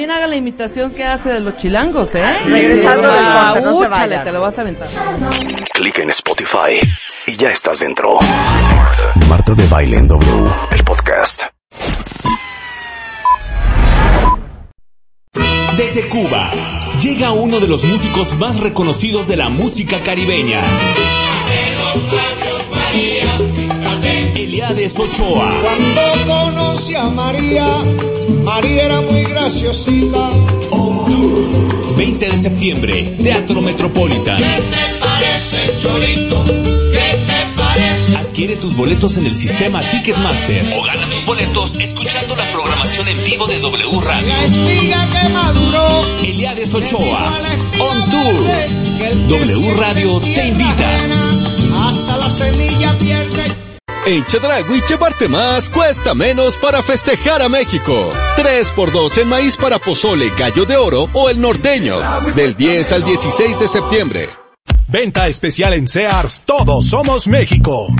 También haga la imitación que hace de los chilangos, ¿eh? Regresando del corte, no se vayan. Te lo vas a aventar. Clic en Spotify y ya estás dentro. Marta de Baile en W, el podcast. Desde Cuba, llega uno de los músicos más reconocidos de la música caribeña. Eliades Ochoa. Cuando conocí a María, María era muy graciosita. On Tour, 20 de septiembre, Teatro Metropolitan. ¿Qué te parece, Cholito? ¿Qué te parece? Adquiere tus boletos en el sistema Ticketmaster o gana tus boletos escuchando la programación en vivo de W Radio. La espiga que maduró. Eliades Ochoa, On Tour. W Radio te invita. Hasta la semilla pierde. En Chedraui llevarte más cuesta menos para festejar a México. 3x2 en maíz para pozole, gallo de oro o el norteño. Del 10 al 16 de septiembre. Venta especial en Sears. Todos somos México.